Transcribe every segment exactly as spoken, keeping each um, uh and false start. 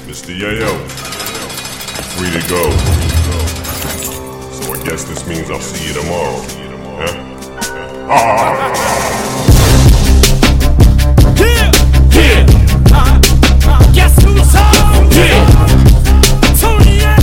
Mister Yayo, free to go. So I guess this means I'll see you tomorrow. Huh? Ah! Yeah! Yeah! Uh, uh, guess who's home? Yeah! Tony and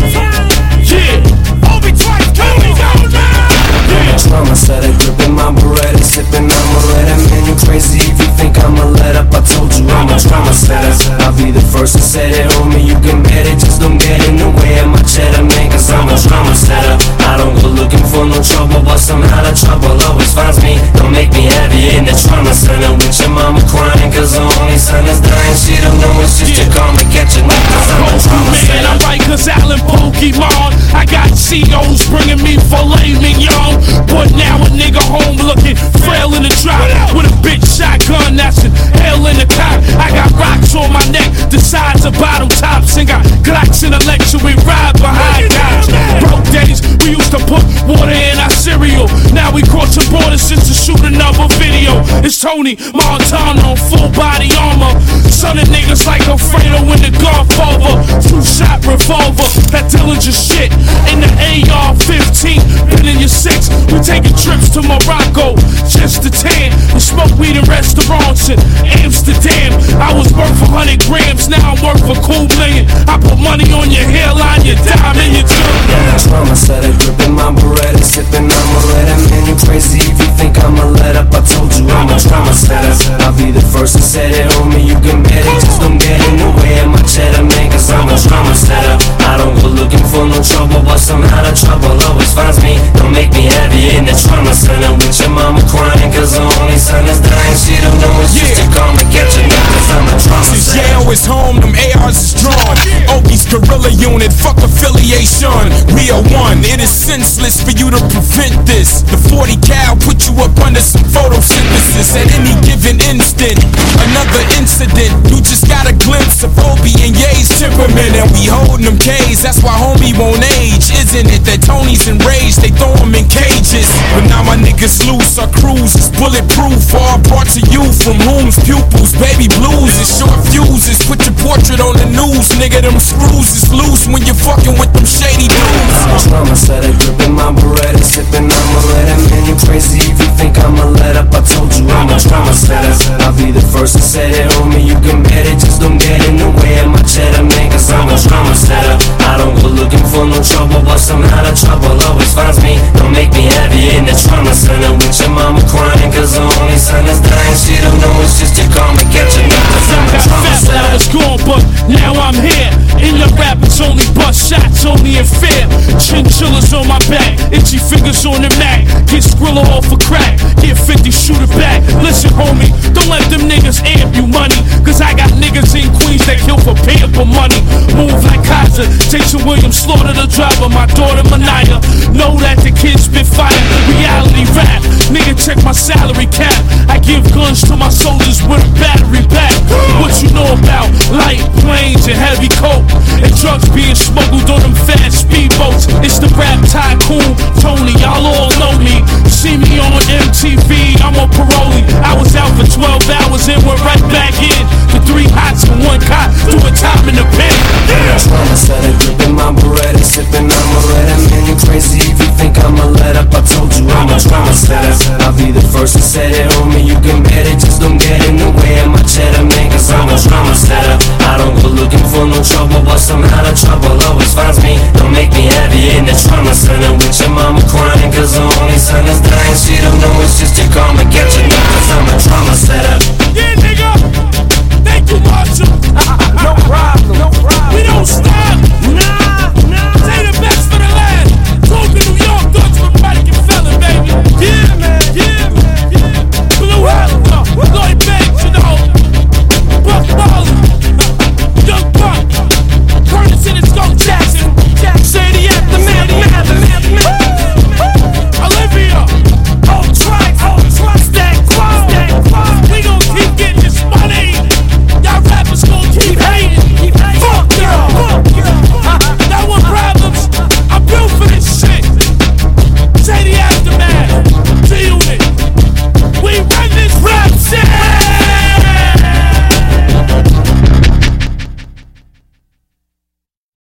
yeah! Obi twice, Tony, go now! Yeah! Trauma set a grip in my Beretta, sipping I'ma let him in. You crazy if you think I'ma let up. I told you I'm a trauma setter. I'll be the first to say it, homie. You can bet it, just don't get in the way of my cheddar, man. Cause I'm a trauma setter. I don't go looking for no trouble, but somehow the trouble always finds me. Don't make me heavy in the trauma center with your mama crying cause her only son is dying. She don't know it's just to call me, catch a nigga cause I'm a trauma setter. I'm right cause Alan Pokemon. I got C Os bringing me filet mignon. But now a nigga home looking frail in the drop with a big shotgun that's an hell in the cop. I got rocks on my neck the size of bottle tops and got Glocks in the lecture we ride behind guys. Broke days we used to put water in our cereal. Now we cross the border just to shoot another video. It's Tony Montana on full body armor. Son of niggas like Alfredo in the Godfather. Two shot revolver, that Dillinger shit in the A R fifteen. Been in your six, we taking trips to Morocco just to tan. We smoke weed in restaurants in Amsterdam. I was worth a hundred grams, now I'm worth a cool million. I put money on your hairline, your dime, and your jewelry. Yeah, trauma set a grip in my Beretta, sipping I'ma let him in. You crazy if you think I'ma let up. I told you I'm a trauma setter. I'll be the first to say it, homie. You can bet it, just don't get in the way of my cheddar, man. Cause I'm a trauma setter. I don't go looking for no trouble, but somehow the trouble always finds me. Don't make me heavy in the trauma center with your mama crying cause her only son is dying. She don't know it's just to call me, catch a nigga cause I'm a trauma setter. Jail is home, them A Rs is drawn. Obi's guerrilla unit, fuck affiliation. We are one, it is senseless for you to prevent this. The forty cal put you up under some photosynthesis at any given instant. Another incident, you just got a glimpse of Obi and Ye's temperament, and we holding them K's. That's why homie won't age, isn't it? That Tony's enraged, they throw him in cages. But now my niggas loose, our crews is bulletproof. All brought to you from whom's pupils, baby blues and short fuses. Put your portrait on the news, nigga. Them screws is loose when you're fucking with them shady dudes. Trauma set a grip in my Beretta, sipping I'ma let him in. You crazy if you think I'ma let up. I told you I'm a trauma setter. I'll be the first to say it, homie. You can bet it, just don't get in the way of my cheddar, man. Cause I'm a trauma setter. I don't go looking for no trouble, but somehow the trouble always finds me. Don't make me heavy in the trauma center with your mama crying cause her only son is dying. She don't know it's just to call me, catch a nigga cause I'm a trauma setter. I was gone, but now I'm here. In the rap, it's only bust shots, only in fear. Chinchillas on my back, itchy fingers on the Mac. Get Skrilla off a crack, get fifty, shoot it back. Listen, homie, don't let them niggas amp you money. Cause I got niggas in Queens that kill for pamper money. Move like Kaiser, Jason Williams, slaughter the driver. My daughter Mania, know that the kids spit fire. Reality rap, nigga check my salary cap. I give guns to my soldiers with a battery back. What you know about light planes and heavy coke and drugs being smuggled on them fast speedboats? It's the rap tycoon, Tony, y'all all know me. See me on M T V, I'm on parolee. I was out for twelve hours and went right back in. The three hots and one cot, threw a top in the pen. Yeah. Trauma set a grip in my Beretta, sipping I'ma let him in. You crazy if you think I'ma let up. I told you I'm a trauma setter. I'll be the first to say it,